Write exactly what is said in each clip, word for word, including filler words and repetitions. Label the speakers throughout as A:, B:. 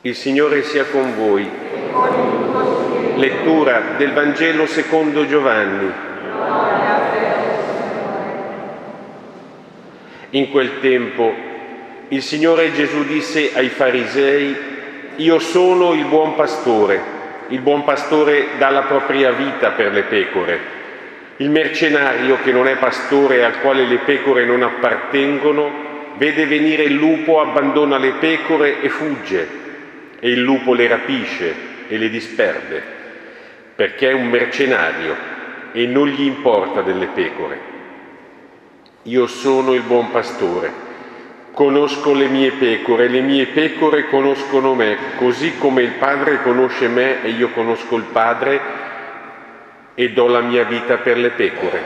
A: Il Signore sia con voi. Lettura del Vangelo secondo Giovanni. In quel tempo il Signore Gesù disse ai farisei: «Io sono il buon pastore. Il buon pastore dà la propria vita per le pecore. Il mercenario, che non è pastore e al quale le pecore non appartengono, vede venire il lupo, abbandona le pecore e fugge. E il lupo le rapisce e le disperde, perché è un mercenario e non gli importa delle pecore. Io sono il buon pastore, conosco le mie pecore, le mie pecore conoscono me, così come il Padre conosce me e io conosco il Padre e do la mia vita per le pecore.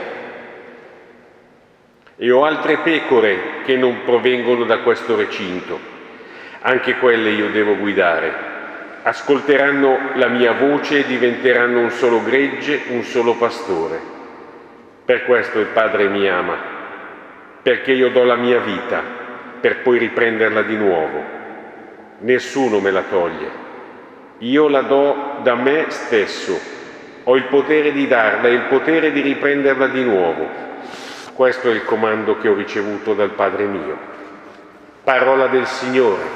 A: E ho altre pecore che non provengono da questo recinto. Anche quelle io devo guidare. Ascolteranno la mia voce e diventeranno un solo gregge, un solo pastore. Per questo il Padre mi ama, perché io do la mia vita per poi riprenderla di nuovo. Nessuno me la toglie. Io la do da me stesso. Ho il potere di darla e il potere di riprenderla di nuovo. Questo è il comando che ho ricevuto dal Padre mio». Parola del Signore.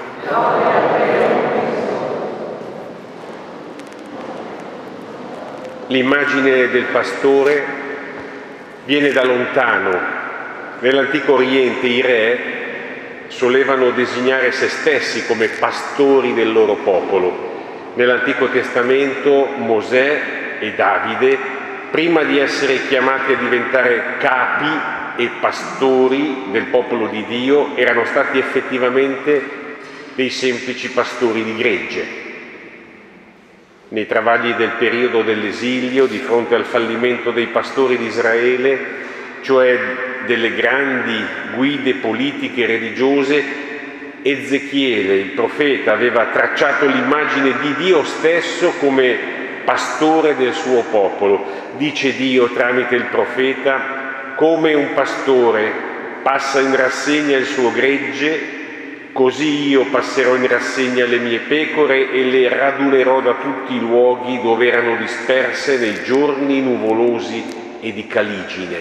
A: L'immagine del pastore viene da lontano. Nell'antico Oriente i re solevano designare se stessi come pastori del loro popolo. Nell'Antico Testamento Mosè e Davide, prima di essere chiamati a diventare capi e pastori del popolo di Dio, erano stati effettivamente dei semplici pastori di gregge. Nei travagli del periodo dell'esilio, di fronte al fallimento dei pastori di Israele, cioè delle grandi guide politiche e religiose, Ezechiele, il profeta, aveva tracciato l'immagine di Dio stesso come pastore del suo popolo. Dice Dio tramite il profeta: «Come un pastore passa in rassegna il suo gregge, così io passerò in rassegna le mie pecore e le radunerò da tutti i luoghi dove erano disperse nei giorni nuvolosi e di caligine».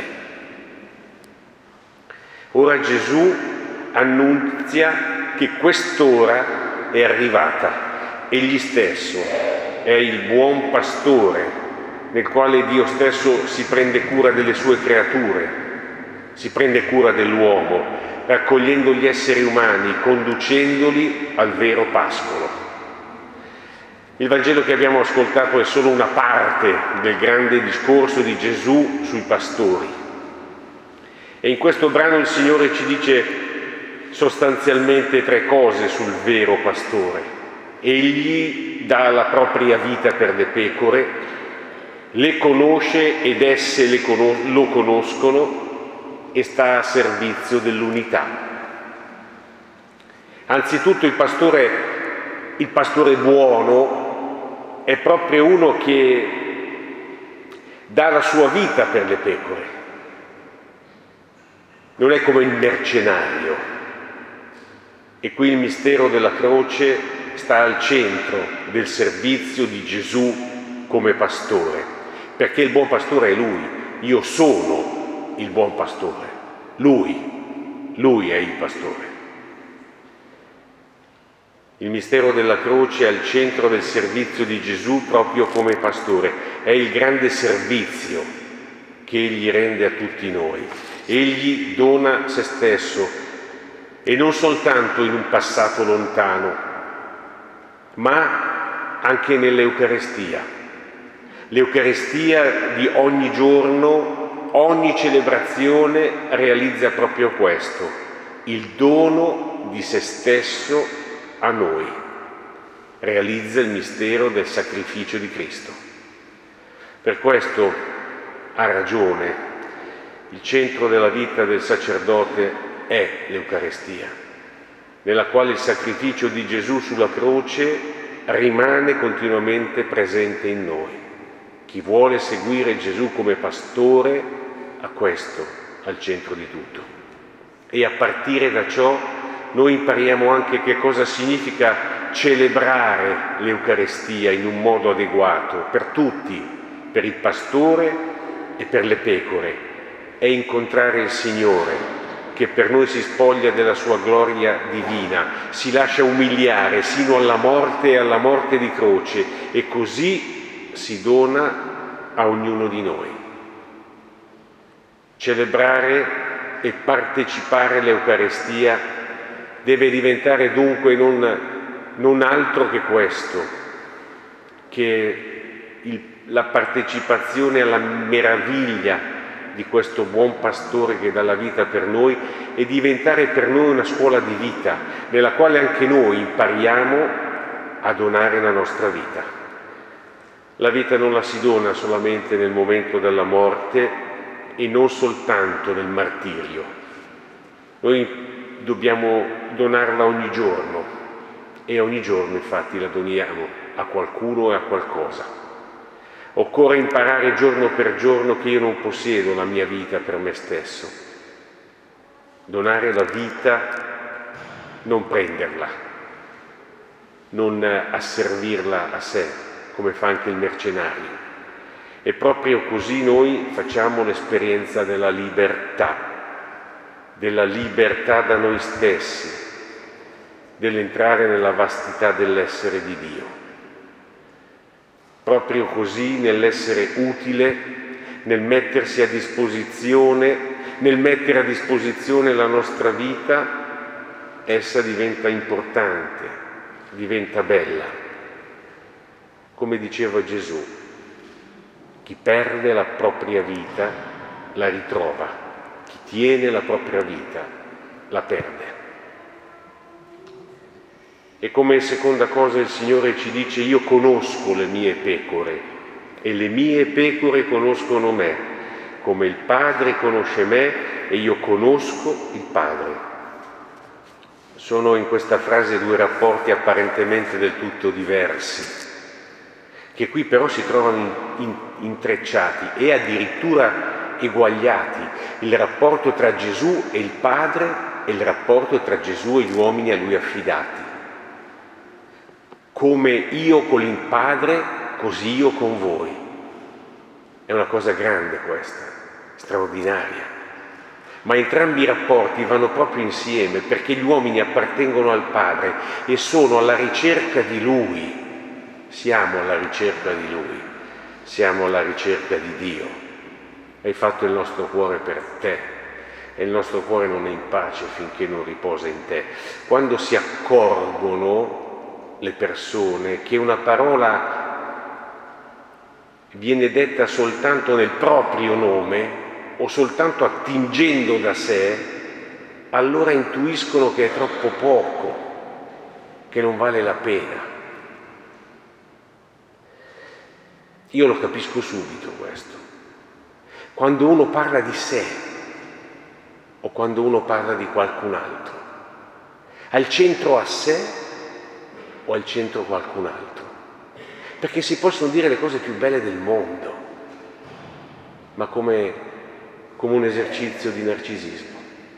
A: Ora Gesù annunzia che quest'ora è arrivata. Egli stesso è il buon pastore, nel quale Dio stesso si prende cura delle sue creature, si prende cura dell'uomo, raccogliendo gli esseri umani, conducendoli al vero pascolo. Il Vangelo che abbiamo ascoltato è solo una parte del grande discorso di Gesù sui pastori. E in questo brano il Signore ci dice sostanzialmente tre cose sul vero pastore. Egli dà la propria vita per le pecore, le conosce ed esse le conos- lo conoscono e sta a servizio dell'unità. Anzitutto il pastore, il pastore buono è proprio uno che dà la sua vita per le pecore. Non è come il mercenario. E qui il mistero della croce sta al centro del servizio di Gesù come pastore. Perché il buon pastore è Lui. Io sono il buon pastore. Lui, Lui è il pastore. Il mistero della croce è al centro del servizio di Gesù proprio come pastore. È il grande servizio che Egli rende a tutti noi. Egli dona se stesso, e non soltanto in un passato lontano, ma anche nell'Eucarestia. L'Eucarestia di ogni giorno, ogni celebrazione realizza proprio questo, il dono di se stesso a noi. Realizza il mistero del sacrificio di Cristo. Per questo ha ragione, il centro della vita del sacerdote è l'Eucarestia, nella quale il sacrificio di Gesù sulla croce rimane continuamente presente in noi. Chi vuole seguire Gesù come pastore ha questo al centro di tutto. E a partire da ciò noi impariamo anche che cosa significa celebrare l'Eucarestia in un modo adeguato per tutti, per il pastore e per le pecore, è incontrare il Signore, che per noi si spoglia della sua gloria divina, si lascia umiliare sino alla morte e alla morte di croce, e così si dona a ognuno di noi. Celebrare e partecipare all'Eucarestia deve diventare dunque non, non altro che questo, che il, la partecipazione alla meraviglia di questo buon pastore che dà la vita per noi, e diventare per noi una scuola di vita nella quale anche noi impariamo a donare la nostra vita. La vita non la si dona solamente nel momento della morte e non soltanto nel martirio. Noi dobbiamo donarla ogni giorno, e ogni giorno infatti la doniamo a qualcuno e a qualcosa. Occorre imparare giorno per giorno che io non possiedo la mia vita per me stesso. Donare la vita, non prenderla, non asservirla a sé, come fa anche il mercenario. E proprio così noi facciamo l'esperienza della libertà, della libertà da noi stessi, dell'entrare nella vastità dell'essere di Dio. Proprio così, nell'essere utile, nel mettersi a disposizione, nel mettere a disposizione la nostra vita, essa diventa importante, diventa bella. Come diceva Gesù, chi perde la propria vita la ritrova, chi tiene la propria vita la perde. E come seconda cosa il Signore ci dice: io conosco le mie pecore e le mie pecore conoscono me, come il Padre conosce me e io conosco il Padre. Sono in questa frase due rapporti apparentemente del tutto diversi, che qui però si trovano in, in, intrecciati e addirittura eguagliati: il rapporto tra Gesù e il Padre e il rapporto tra Gesù e gli uomini a Lui affidati. Come io con il Padre, così io con voi. È una cosa grande questa, straordinaria. Ma entrambi i rapporti vanno proprio insieme, perché gli uomini appartengono al Padre e sono alla ricerca di Lui. Siamo alla ricerca di Lui, siamo alla ricerca di Dio. Hai fatto il nostro cuore per te, e il nostro cuore non è in pace finché non riposa in te. Quando si accorgono le persone che una parola viene detta soltanto nel proprio nome o soltanto attingendo da sé, allora intuiscono che è troppo poco, che non vale la pena. Io lo capisco subito questo. Quando uno parla di sé o quando uno parla di qualcun altro, al centro a sé o al centro qualcun altro, perché si possono dire le cose più belle del mondo, ma come, come un esercizio di narcisismo.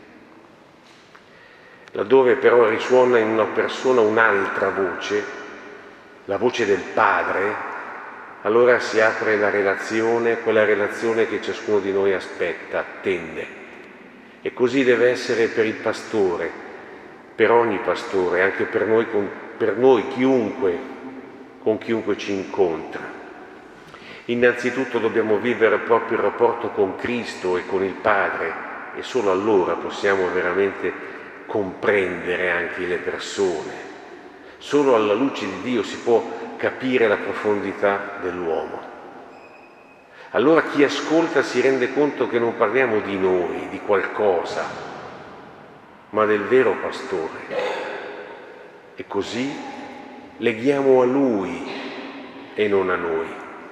A: Laddove però risuona in una persona un'altra voce, la voce del Padre, allora si apre la relazione, quella relazione che ciascuno di noi aspetta, attende. E così deve essere per il pastore, per ogni pastore, anche per noi con per noi chiunque, con chiunque ci incontra. Innanzitutto dobbiamo vivere proprio il rapporto con Cristo e con il Padre, e solo allora possiamo veramente comprendere anche le persone. Solo alla luce di Dio si può capire la profondità dell'uomo. Allora chi ascolta si rende conto che non parliamo di noi, di qualcosa, ma del vero pastore. E così leghiamo a Lui e non a noi.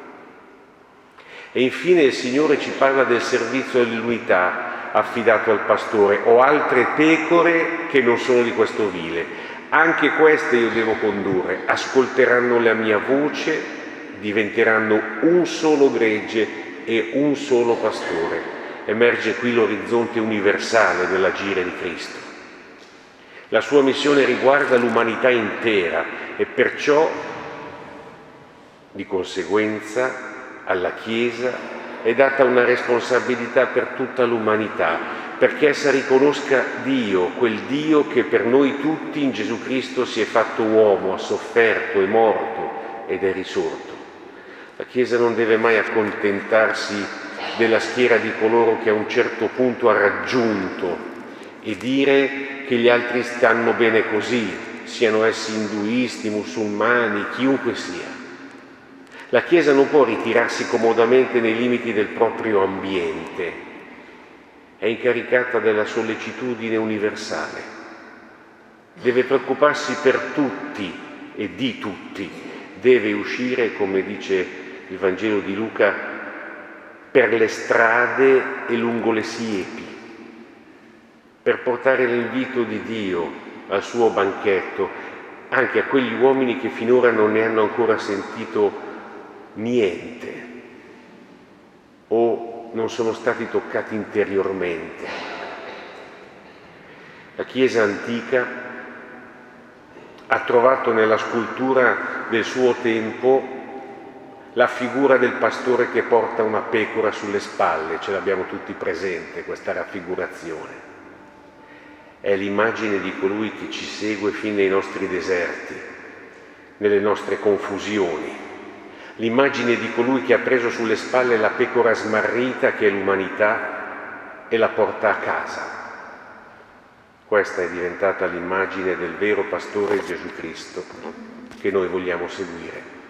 A: E infine il Signore ci parla del servizio dell'unità affidato al pastore. Ho altre pecore che non sono di questo vile, anche queste io devo condurre, ascolteranno la mia voce, diventeranno un solo gregge e un solo pastore. Emerge qui l'orizzonte universale dell'agire di Cristo. La sua missione riguarda l'umanità intera e perciò, di conseguenza, alla Chiesa è data una responsabilità per tutta l'umanità, perché essa riconosca Dio, quel Dio che per noi tutti in Gesù Cristo si è fatto uomo, ha sofferto, è morto ed è risorto. La Chiesa non deve mai accontentarsi della schiera di coloro che a un certo punto ha raggiunto e dire che gli altri stanno bene così, siano essi induisti, musulmani, chiunque sia. La Chiesa non può ritirarsi comodamente nei limiti del proprio ambiente, è incaricata della sollecitudine universale. Deve preoccuparsi per tutti e di tutti, deve uscire, come dice il Vangelo di Luca, per le strade e lungo le siepi, per portare l'invito di Dio al suo banchetto, anche a quegli uomini che finora non ne hanno ancora sentito niente o non sono stati toccati interiormente. La Chiesa antica ha trovato nella scultura del suo tempo la figura del pastore che porta una pecora sulle spalle, ce l'abbiamo tutti presente questa raffigurazione. È l'immagine di colui che ci segue fin nei nostri deserti, nelle nostre confusioni. L'immagine di colui che ha preso sulle spalle la pecora smarrita che è l'umanità e la porta a casa. Questa è diventata l'immagine del vero pastore Gesù Cristo che noi vogliamo seguire.